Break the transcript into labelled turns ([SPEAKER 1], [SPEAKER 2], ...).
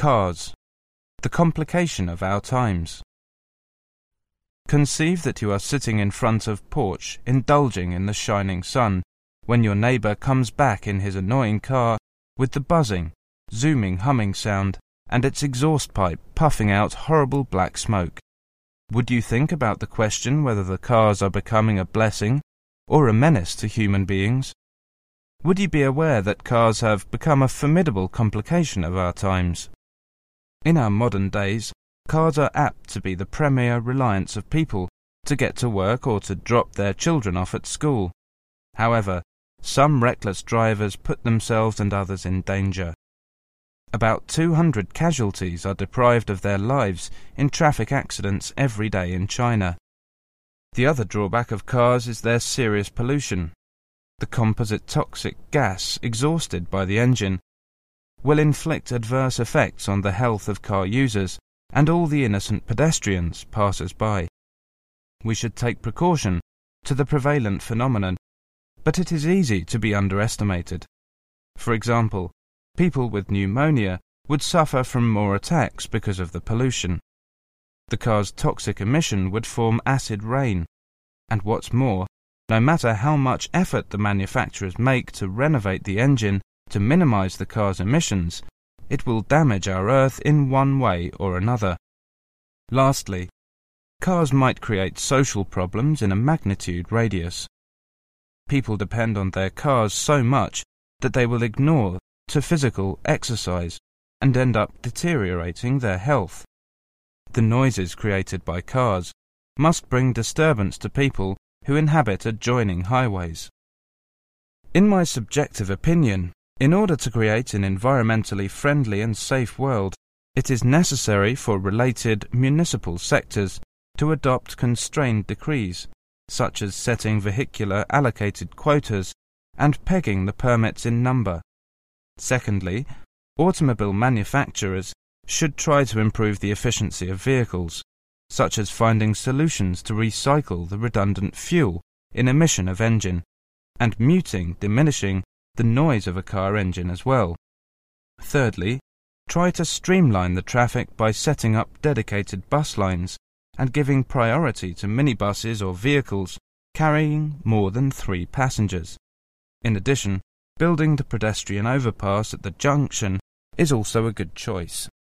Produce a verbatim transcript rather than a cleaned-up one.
[SPEAKER 1] Cars, the complication of our times. Conceive that you are sitting in front of porch, indulging in the shining sun, when your neighbour comes back in his annoying car with the buzzing, zooming humming sound and its exhaust pipe puffing out horrible black smoke. Would you think about the question whether the cars are becoming a blessing or a menace to human beings? Would you be aware that cars have become a formidable complication of our times? In our modern days, cars are apt to be the premier reliance of people to get to work or to drop their children off at school. However, some reckless drivers put themselves and others in danger. About two hundred casualties are deprived of their lives in traffic accidents every day in China. The other drawback of cars is their serious pollution. The composite toxic gas exhausted by the engine will inflict adverse effects on the health of car users and all the innocent pedestrians passers-by. We should take precaution to the prevalent phenomenon, but it is easy to be underestimated. For example, people with pneumonia would suffer from more attacks because of the pollution. The car's toxic emission would form acid rain, and what's more, no matter how much effort the manufacturers make to renovate the engine to minimize the car's emissions, it will damage our Earth in one way or another. Lastly, cars might create social problems in a magnitude radius. People depend on their cars so much that they will ignore to physical exercise and end up deteriorating their health. The noises created by cars must bring disturbance to people who inhabit adjoining highways. In my subjective opinion, in order to create an environmentally friendly and safe world, it is necessary for related municipal sectors to adopt constrained decrees, such as setting vehicular allocated quotas and pegging the permits in number. Secondly, automobile manufacturers should try to improve the efficiency of vehicles, such as finding solutions to recycle the redundant fuel in emission of engine, and muting, diminishing the noise of a car engine as well. Thirdly, try to streamline the traffic by setting up dedicated bus lines and giving priority to minibuses or vehicles carrying more than three passengers. In addition, building the pedestrian overpass at the junction is also a good choice.